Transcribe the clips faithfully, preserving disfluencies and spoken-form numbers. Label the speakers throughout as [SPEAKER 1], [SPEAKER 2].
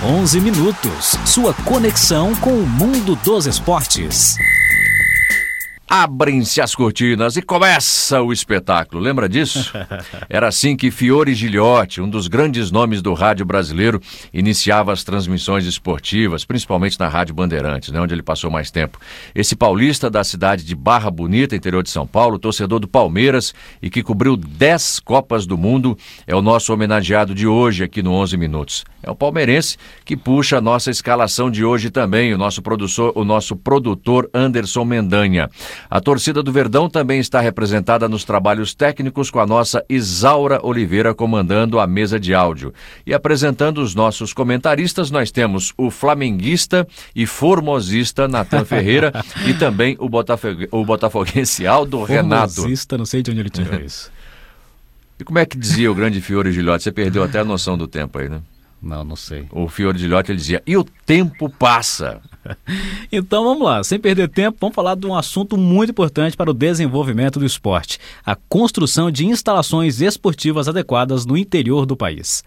[SPEAKER 1] onze minutos, sua conexão com o mundo dos esportes.
[SPEAKER 2] Abrem-se as cortinas e começa o espetáculo. Lembra disso? Era assim que Fiore Giliotti, um dos grandes nomes do rádio brasileiro, iniciava as transmissões esportivas, principalmente na Rádio Bandeirantes, né, onde ele passou mais tempo. Esse paulista da cidade de Barra Bonita, interior de São Paulo, torcedor do Palmeiras e que cobriu dez Copas do Mundo, é o nosso homenageado de hoje aqui no onze minutos. É o palmeirense que puxa a nossa escalação de hoje também, o nosso produtor, o nosso produtor Anderson Mendanha. A torcida do Verdão também está representada nos trabalhos técnicos com a nossa Isaura Oliveira comandando a mesa de áudio. E apresentando os nossos comentaristas, nós temos o flamenguista e formosista Natan Ferreira e também o, Botafogue... o botafoguense Aldo Renato.
[SPEAKER 1] Formosista, não sei de onde ele tirou isso.
[SPEAKER 2] E como é que dizia o grande Fiore Giliotti? Você perdeu até a noção do tempo aí, né?
[SPEAKER 1] Não, não sei.
[SPEAKER 2] O Fiore Giliotti, ele dizia, e o tempo passa.
[SPEAKER 1] Então vamos lá, sem perder tempo, vamos falar de um assunto muito importante para o desenvolvimento do esporte: a construção de instalações esportivas adequadas no interior do país.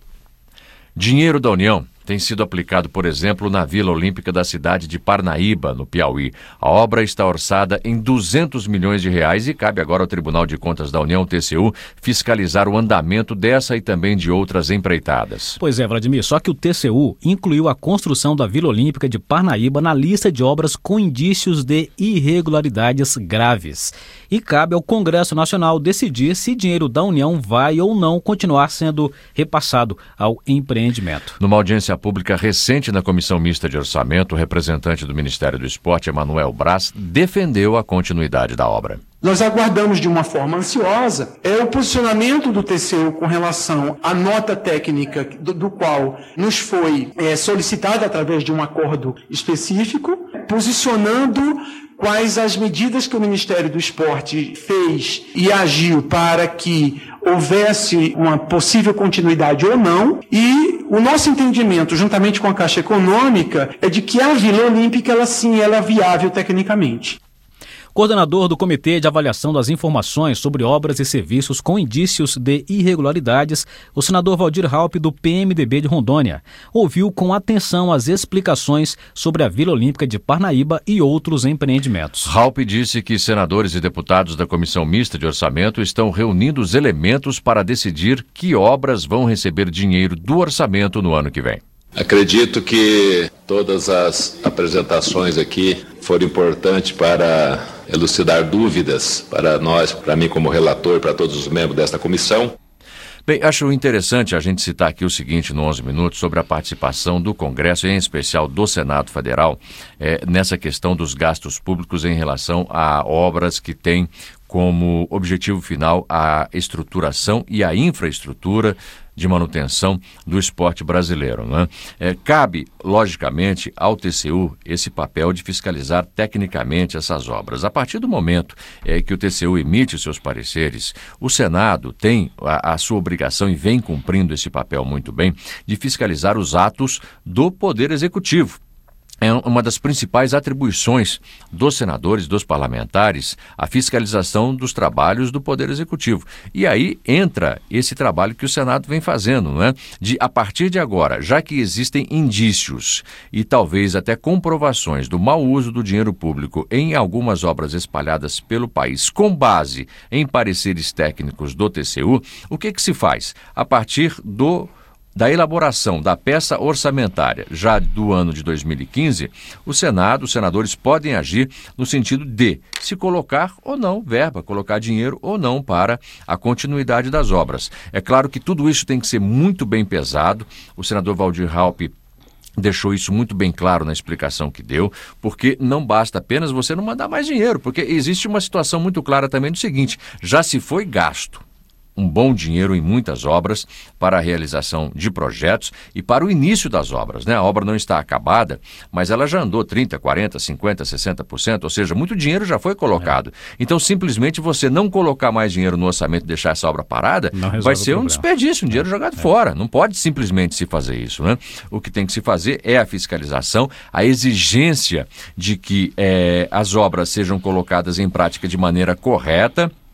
[SPEAKER 2] Dinheiro da União tem sido aplicado, por exemplo, na Vila Olímpica da cidade de Parnaíba, no Piauí. A obra está orçada em duzentos milhões de reais e cabe agora ao Tribunal de Contas da União, T C U, fiscalizar o andamento dessa e também de outras empreitadas.
[SPEAKER 1] Pois é, Vladimir, só que o T C U incluiu a construção da Vila Olímpica de Parnaíba na lista de obras com indícios de irregularidades graves. E cabe ao Congresso Nacional decidir se dinheiro da União vai ou não continuar sendo repassado ao empreendimento.
[SPEAKER 2] Numa audiência pública recente na Comissão Mista de Orçamento, o representante do Ministério do Esporte, Emanuel Braz, defendeu a continuidade da obra.
[SPEAKER 3] Nós aguardamos de uma forma ansiosa é o posicionamento do T C U com relação à nota técnica do, do qual nos foi é, solicitada através de um acordo específico, posicionando quais as medidas que o Ministério do Esporte fez e agiu para que houvesse uma possível continuidade ou não, e o nosso entendimento, juntamente com a Caixa Econômica, é de que a Vila Olímpica, ela sim, ela é viável tecnicamente.
[SPEAKER 1] Coordenador do Comitê de Avaliação das Informações sobre Obras e Serviços com Indícios de Irregularidades, o senador Waldir Raupp, do P M D B de Rondônia, ouviu com atenção as explicações sobre a Vila Olímpica de Parnaíba e outros empreendimentos.
[SPEAKER 2] Raupp disse que senadores e deputados da Comissão Mista de Orçamento estão reunindo os elementos para decidir que obras vão receber dinheiro do orçamento no ano que vem.
[SPEAKER 4] Acredito que todas as apresentações aqui foram importantes para elucidar dúvidas para nós, para mim como relator, para todos os membros desta comissão.
[SPEAKER 2] Bem, acho interessante a gente citar aqui o seguinte no onze minutos sobre a participação do Congresso, em especial do Senado Federal, é, nessa questão dos gastos públicos em relação a obras que têm como objetivo final a estruturação e a infraestrutura de manutenção do esporte brasileiro, né? É, cabe, logicamente, ao T C U esse papel de fiscalizar tecnicamente essas obras. A partir do momento é, que o T C U emite os seus pareceres, o Senado tem a, a sua obrigação, e vem cumprindo esse papel muito bem, de fiscalizar os atos do Poder Executivo. É uma das principais atribuições dos senadores, dos parlamentares, a fiscalização dos trabalhos do Poder Executivo. E aí entra esse trabalho que o Senado vem fazendo, né? De, a partir de agora, já que existem indícios e talvez até comprovações do mau uso do dinheiro público em algumas obras espalhadas pelo país, com base em pareceres técnicos do T C U, o que que se faz? A partir do... da elaboração da peça orçamentária já do ano de dois mil e quinze, o Senado, os senadores podem agir no sentido de se colocar ou não verba, colocar dinheiro ou não para a continuidade das obras. É claro que tudo isso tem que ser muito bem pesado. O senador Waldir Raupp deixou isso muito bem claro na explicação que deu, porque não basta apenas você não mandar mais dinheiro, porque existe uma situação muito clara também do seguinte: já se foi gasto um bom dinheiro em muitas obras para a realização de projetos e para o início das obras, né? A obra não está acabada, mas ela já andou trinta, quarenta, cinquenta, sessenta por cento, ou seja, muito dinheiro já foi colocado. Então, simplesmente você não colocar mais dinheiro no orçamento e deixar essa obra parada, vai ser um desperdício, um dinheiro é. jogado é. fora. Não pode simplesmente se fazer isso, né? O que tem que se fazer é a fiscalização, a exigência de que é, as obras sejam colocadas em prática de maneira correta,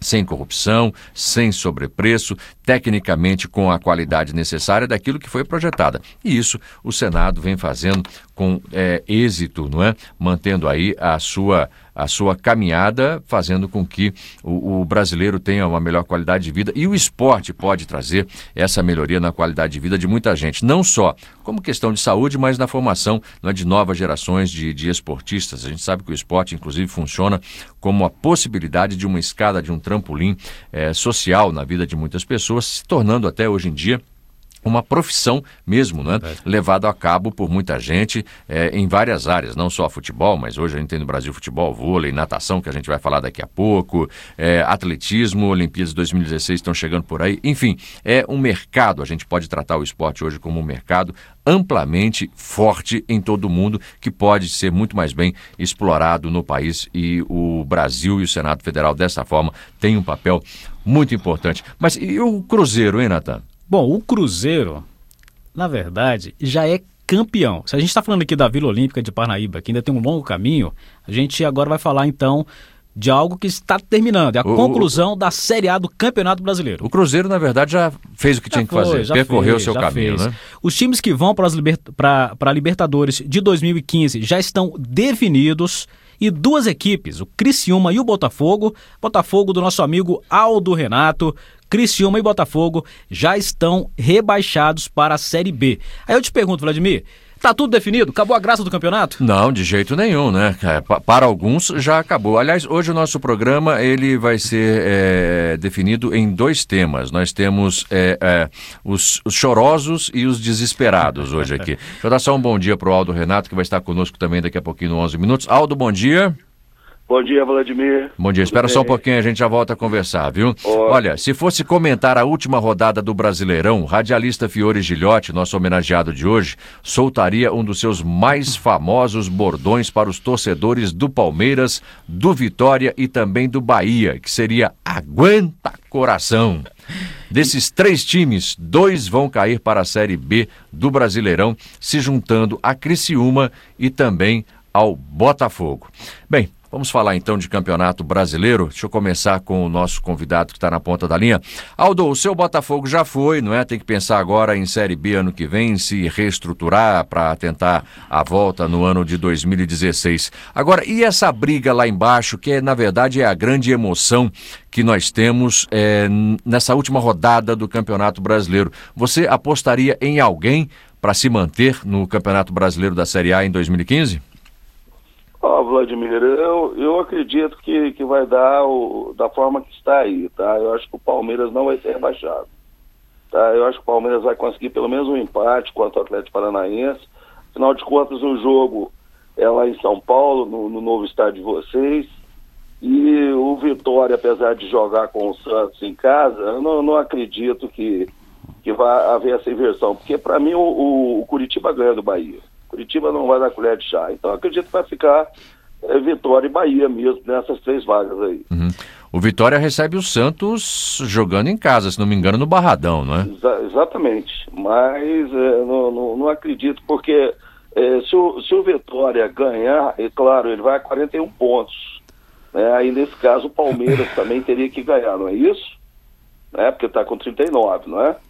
[SPEAKER 2] sem corrupção, sem sobrepreço, tecnicamente com a qualidade necessária daquilo que foi projetada. E isso o Senado vem fazendo com é, êxito, não é? Mantendo aí a sua, a sua caminhada, fazendo com que o, o brasileiro tenha uma melhor qualidade de vida. E o esporte pode trazer essa melhoria na qualidade de vida de muita gente, não só como questão de saúde, mas na formação, não é, de novas gerações de, de esportistas. A gente sabe que o esporte, inclusive, funciona como a possibilidade de uma escada, de um trampolim é, social na vida de muitas pessoas, se tornando até hoje em dia uma profissão mesmo, né? É. Levado a cabo por muita gente é, em várias áreas, não só futebol, mas hoje a gente tem no Brasil futebol, vôlei, natação, que a gente vai falar daqui a pouco, é, atletismo, Olimpíadas dois mil e dezesseis estão chegando por aí, enfim, é um mercado, a gente pode tratar o esporte hoje como um mercado amplamente forte em todo o mundo, que pode ser muito mais bem explorado no país, e o Brasil e o Senado Federal dessa forma tem um papel muito importante. Mas e o Cruzeiro, hein, Natan?
[SPEAKER 1] Bom, o Cruzeiro, na verdade, já é campeão. Se a gente está falando aqui da Vila Olímpica de Parnaíba, que ainda tem um longo caminho, a gente agora vai falar, então, de algo que está terminando. É a o, conclusão o, da Série A do Campeonato Brasileiro.
[SPEAKER 2] O Cruzeiro, na verdade, já fez o que já tinha que foi, fazer. Percorreu o seu caminho, fez. né?
[SPEAKER 1] Os times que vão para a Libertadores de dois mil e quinze já estão definidos. E duas equipes, o Criciúma e o Botafogo, Botafogo do nosso amigo Aldo Renato, Criciúma e Botafogo já estão rebaixados para a Série B. Aí eu te pergunto, Vladimir, tá tudo definido? Acabou a graça do campeonato?
[SPEAKER 2] Não, de jeito nenhum, né? Para alguns já acabou. Aliás, hoje o nosso programa ele vai ser é, definido em dois temas. Nós temos é, é, os, os chorosos e os desesperados hoje aqui. Deixa eu dar só um bom dia para o Aldo Renato, que vai estar conosco também daqui a pouquinho, no onze minutos. Aldo, bom dia.
[SPEAKER 5] Bom dia, Vladimir.
[SPEAKER 2] Bom dia, espera só um pouquinho, a gente já volta a conversar, viu?
[SPEAKER 5] Oi.
[SPEAKER 2] Olha, se fosse comentar a última rodada do Brasileirão, o radialista Fiore Gilhote, nosso homenageado de hoje, soltaria um dos seus mais famosos bordões para os torcedores do Palmeiras, do Vitória e também do Bahia, que seria "Aguenta coração". Desses três times, dois vão cair para a Série B do Brasileirão, se juntando a Criciúma e também ao Botafogo. Bem, vamos falar então de Campeonato Brasileiro. Deixa eu começar com o nosso convidado que está na ponta da linha. Aldo, o seu Botafogo já foi, não é? Tem que pensar agora em Série B ano que vem, se reestruturar para tentar a volta no ano de dois mil e dezesseis. Agora, e essa briga lá embaixo, que é, na verdade é a grande emoção que nós temos é, nessa última rodada do Campeonato Brasileiro. Você apostaria em alguém para se manter no Campeonato Brasileiro da Série A em dois mil e quinze?
[SPEAKER 5] Ó, oh, Vladimir, eu, eu acredito que, que vai dar o, da forma que está aí, tá? Eu acho que o Palmeiras não vai ser rebaixado, tá? Eu acho que o Palmeiras vai conseguir pelo menos um empate contra o Atlético Paranaense. Afinal de contas, o jogo é lá em São Paulo, no, no novo estádio de vocês. E o Vitória, apesar de jogar com o Santos em casa, eu não, não acredito que, que vai haver essa inversão. Porque, para mim, o, o, o Curitiba ganha do Bahia. Curitiba não vai dar colher de chá. Então, acredito que vai ficar é, Vitória e Bahia mesmo, nessas três vagas aí.
[SPEAKER 2] Uhum. O Vitória recebe o Santos jogando em casa, se não me engano, no Barradão, não é?
[SPEAKER 5] Exa- exatamente. Mas é, não, não, não acredito, porque é, se, o, se o Vitória ganhar, é claro, ele vai a quarenta e um pontos. Né? Aí, nesse caso, o Palmeiras também teria que ganhar, não é isso? Né? Porque está com trinta e nove, não é?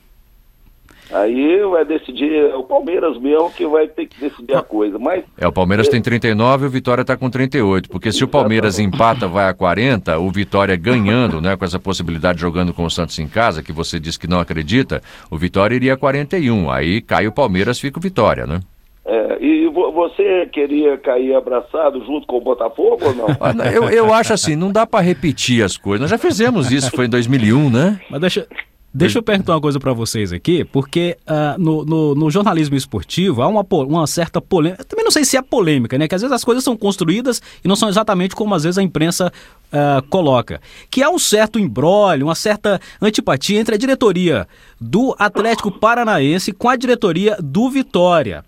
[SPEAKER 5] Aí vai decidir, é o Palmeiras mesmo que vai ter que decidir a coisa. Mas,
[SPEAKER 2] é, o Palmeiras é... tem trinta e nove e o Vitória está com trinta e oito, porque se Exatamente. O Palmeiras empata, vai a quarenta, o Vitória ganhando, né, com essa possibilidade jogando com o Santos em casa, que você disse que não acredita, o Vitória iria a quarenta e um, aí cai o Palmeiras, fica o Vitória, né?
[SPEAKER 5] É, e você queria cair abraçado junto com o Botafogo ou não?
[SPEAKER 2] eu, eu acho assim, não dá para repetir as coisas, nós já fizemos isso, foi em dois mil e um, né?
[SPEAKER 1] Mas deixa... Deixa eu perguntar uma coisa para vocês aqui, porque uh, no, no, no jornalismo esportivo há uma, uma certa polêmica, eu também não sei se é polêmica, né? Que às vezes as coisas são construídas e não são exatamente como às vezes a imprensa uh, coloca. Que há um certo imbróglio, uma certa antipatia entre a diretoria do Atlético Paranaense com a diretoria do Vitória.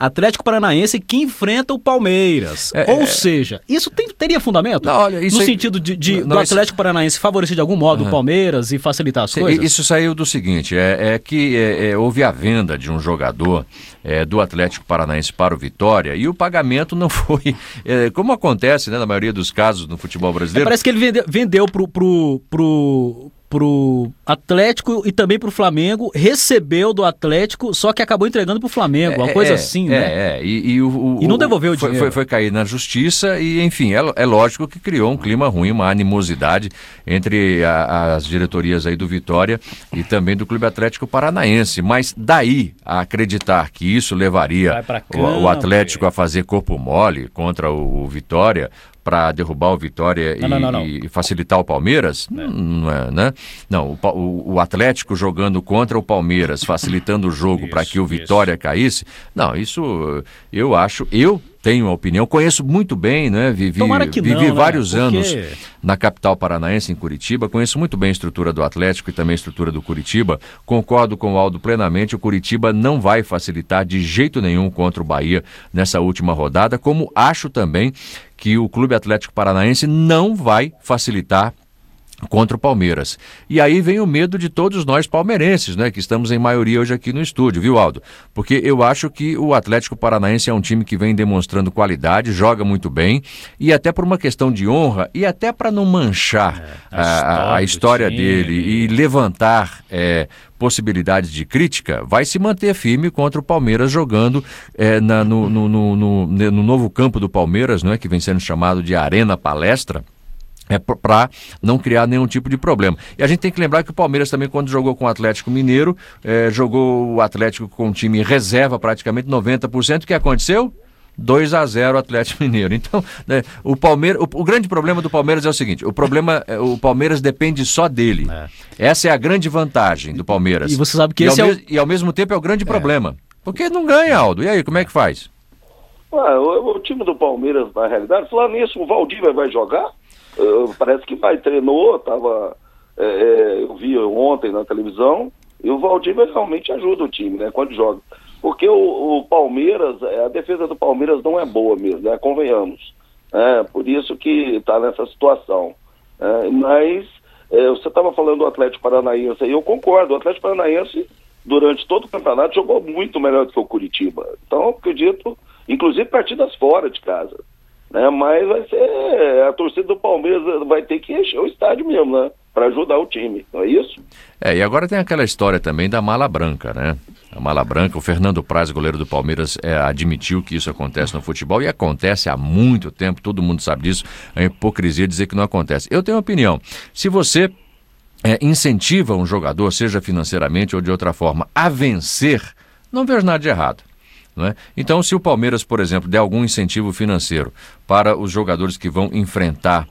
[SPEAKER 1] Atlético Paranaense que enfrenta o Palmeiras.
[SPEAKER 2] É,
[SPEAKER 1] Ou
[SPEAKER 2] é...
[SPEAKER 1] seja, isso tem, teria fundamento?
[SPEAKER 2] Não, olha, isso
[SPEAKER 1] no
[SPEAKER 2] aí...
[SPEAKER 1] sentido de, de
[SPEAKER 2] não,
[SPEAKER 1] do Atlético
[SPEAKER 2] isso...
[SPEAKER 1] Paranaense favorecer de algum modo uhum. o Palmeiras e facilitar as coisas?
[SPEAKER 2] Isso saiu do seguinte, é, é que é, é, houve a venda de um jogador é, do Atlético Paranaense para o Vitória e o pagamento não foi, é, como acontece, né, na maioria dos casos no futebol brasileiro.
[SPEAKER 1] É, parece que ele vendeu, vendeu pro, pro, pro, pro Atlético e também pro Flamengo, recebeu do Atlético, só que acabou entregando pro Flamengo, uma
[SPEAKER 2] é,
[SPEAKER 1] coisa
[SPEAKER 2] é,
[SPEAKER 1] assim,
[SPEAKER 2] é,
[SPEAKER 1] né?
[SPEAKER 2] É, é, e, e, o,
[SPEAKER 1] e não devolveu o
[SPEAKER 2] foi,
[SPEAKER 1] dinheiro.
[SPEAKER 2] Foi, foi cair na justiça e, enfim, é, é lógico que criou um clima ruim, uma animosidade entre a, as diretorias aí do Vitória e também do Clube Atlético Paranaense, mas daí a acreditar que isso levaria o, o Atlético a fazer corpo mole contra o, o Vitória, para derrubar o Vitória
[SPEAKER 1] não,
[SPEAKER 2] e,
[SPEAKER 1] não, não, não.
[SPEAKER 2] e facilitar o Palmeiras? É. Não é, né? Não, o, o Atlético jogando contra o Palmeiras, facilitando o jogo para que o Vitória isso. caísse. Não, isso eu acho, eu tenho uma opinião, conheço muito bem, né? Vivi,
[SPEAKER 1] que
[SPEAKER 2] vivi
[SPEAKER 1] não,
[SPEAKER 2] vários
[SPEAKER 1] né?
[SPEAKER 2] anos
[SPEAKER 1] Porque...
[SPEAKER 2] na capital paranaense, em Curitiba, conheço muito bem a estrutura do Atlético e também a estrutura do Curitiba. Concordo com o Aldo plenamente, o Curitiba não vai facilitar de jeito nenhum contra o Bahia nessa última rodada, como acho também que o Clube Atlético Paranaense não vai facilitar contra o Palmeiras. E aí vem o medo de todos nós palmeirenses, né, que estamos em maioria hoje aqui no estúdio, viu, Aldo? Porque eu acho que o Atlético Paranaense é um time que vem demonstrando qualidade, joga muito bem, e até por uma questão de honra, e até para não manchar é, a, a, a história dele e levantar é, possibilidades de crítica, vai se manter firme contra o Palmeiras jogando é, na, no, no, no, no, no novo campo do Palmeiras, não é, que vem sendo chamado de Arena Palestra, é para não criar nenhum tipo de problema. E a gente tem que lembrar que o Palmeiras também, quando jogou com o Atlético Mineiro, é, jogou o Atlético com um time reserva praticamente noventa por cento. O que aconteceu? dois a zero Atlético Mineiro. Então, né, o, Palmeiras, o, o grande problema do Palmeiras é o seguinte, o problema, o Palmeiras depende só dele. É. Essa é a grande vantagem do Palmeiras.
[SPEAKER 1] E você sabe que
[SPEAKER 2] e
[SPEAKER 1] esse
[SPEAKER 2] ao,
[SPEAKER 1] é o...
[SPEAKER 2] e ao mesmo tempo é o grande é. problema. Porque não ganha, Aldo. E aí, como é que faz?
[SPEAKER 5] Ah, o, o time do Palmeiras, na realidade, falando nisso, o Valdívia vai jogar? Uh, parece que vai, treinou, tava, é, é, eu vi ontem na televisão, e o Valdívia realmente ajuda o time, né, quando joga. Porque o, o Palmeiras, a defesa do Palmeiras não é boa mesmo, né, convenhamos. É, por isso que está nessa situação. É, mas é, você estava falando do Atlético Paranaense, e eu concordo, o Atlético Paranaense, durante todo o campeonato, jogou muito melhor do que o Curitiba. Então, acredito, inclusive partidas fora de casa. Né, mas vai ser, a torcida do Palmeiras vai ter que encher o estádio mesmo, né, para ajudar o time, não é isso?
[SPEAKER 2] É, e agora tem aquela história também da mala branca, né? A mala branca, o Fernando Praz, goleiro do Palmeiras, é, admitiu que isso acontece no futebol e acontece há muito tempo, todo mundo sabe disso, é hipocrisia dizer que não acontece. Eu tenho uma opinião, se você é, incentiva um jogador, seja financeiramente ou de outra forma, a vencer, não vejo nada de errado. Não é? Então, se o Palmeiras, por exemplo, der algum incentivo financeiro para os jogadores que vão enfrentar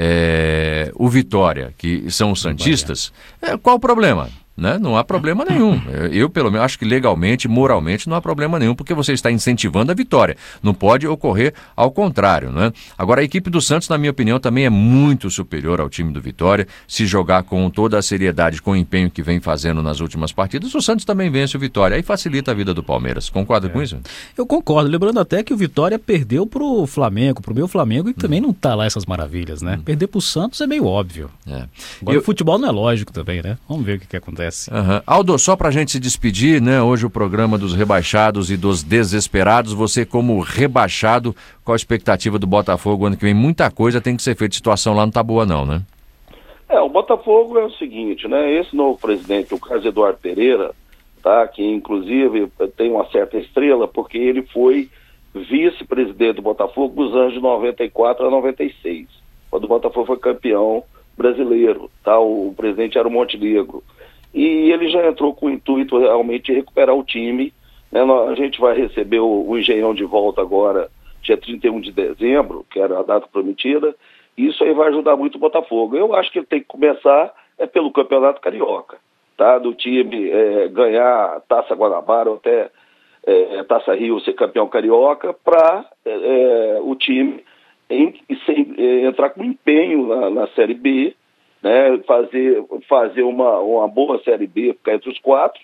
[SPEAKER 2] é, o Vitória, que são os santistas, é, qual o problema? Né? Não há problema nenhum. Eu, pelo menos, acho que legalmente, moralmente, não há problema nenhum, porque você está incentivando a vitória. Não pode ocorrer ao contrário. Né? Agora, a equipe do Santos, na minha opinião, também é muito superior ao time do Vitória. Se jogar com toda a seriedade, com o empenho que vem fazendo nas últimas partidas, o Santos também vence o Vitória. Aí facilita a vida do Palmeiras. Concorda é. com isso?
[SPEAKER 1] Eu concordo. Lembrando até que o Vitória perdeu pro Flamengo, pro meu Flamengo, e hum. também não tá lá essas maravilhas, né? Hum. Perder pro Santos é meio óbvio. É. Agora, Eu... o futebol não é lógico também, né? Vamos ver o que, que acontece.
[SPEAKER 2] Uhum. Aldo, só pra gente se despedir, né? Hoje o programa dos rebaixados e dos desesperados. Você como rebaixado, qual a expectativa do Botafogo ano que vem? Muita coisa tem que ser feita, a situação lá não tá boa não, né?
[SPEAKER 5] É, o Botafogo é o seguinte, né? Esse novo presidente, o Carlos Eduardo Pereira, tá? Que inclusive tem uma certa estrela, porque ele foi vice-presidente do Botafogo dos anos de noventa e quatro a noventa e seis, quando o Botafogo foi campeão brasileiro, tá? O presidente era o Montenegro. E ele já entrou com o intuito realmente de recuperar o time, né? A gente vai receber o, o Engenhão de volta agora, dia trinta e um de dezembro, que era a data prometida, e isso aí vai ajudar muito o Botafogo. Eu acho que ele tem que começar é, pelo Campeonato Carioca, tá? Do time é, ganhar Taça Guanabara ou até é, Taça Rio ser campeão carioca, para é, o time em, sem, é, entrar com empenho na, na Série B, né, fazer, fazer uma, uma boa Série B, ficar entre os quatro,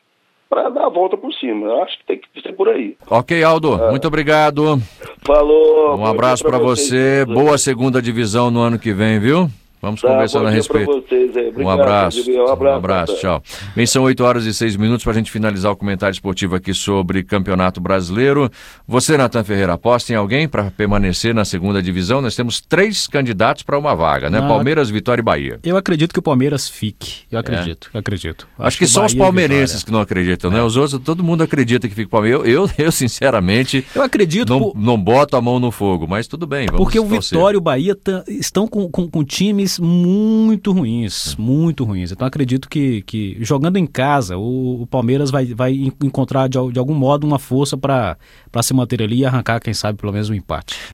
[SPEAKER 5] para dar a volta por cima. Eu acho que tem que ser por aí.
[SPEAKER 2] Ok, Aldo, é. muito obrigado.
[SPEAKER 5] Falou.
[SPEAKER 2] Um abraço para você. Boa segunda divisão no ano que vem, viu? Vamos tá, conversando a respeito.
[SPEAKER 5] Vocês aí. Obrigado,
[SPEAKER 2] um abraço.
[SPEAKER 5] Um abraço,
[SPEAKER 2] um abraço tchau. Bem, são oito horas e seis minutos para a gente finalizar o comentário esportivo aqui sobre Campeonato Brasileiro. Você, Natan Ferreira, aposta em alguém para permanecer na segunda divisão? Nós temos três candidatos para uma vaga, né? Não, Palmeiras, Vitória e Bahia.
[SPEAKER 1] Eu acredito que o Palmeiras fique. Eu acredito, é. eu acredito.
[SPEAKER 2] Acho, Acho que, que só os palmeirenses que não acreditam, é. né? Os outros, todo mundo acredita que fica o Palmeiras. Eu, eu, eu sinceramente,
[SPEAKER 1] eu acredito
[SPEAKER 2] não,
[SPEAKER 1] por...
[SPEAKER 2] não boto a mão no fogo, mas tudo bem, vamos
[SPEAKER 1] Porque o
[SPEAKER 2] torcer.
[SPEAKER 1] Vitória e o Bahia t- estão com, com, com times muito muito ruins, muito ruins. Então acredito que, que jogando em casa, o, o Palmeiras vai, vai encontrar de, de algum modo uma força para se manter ali e arrancar, quem sabe, pelo menos um empate.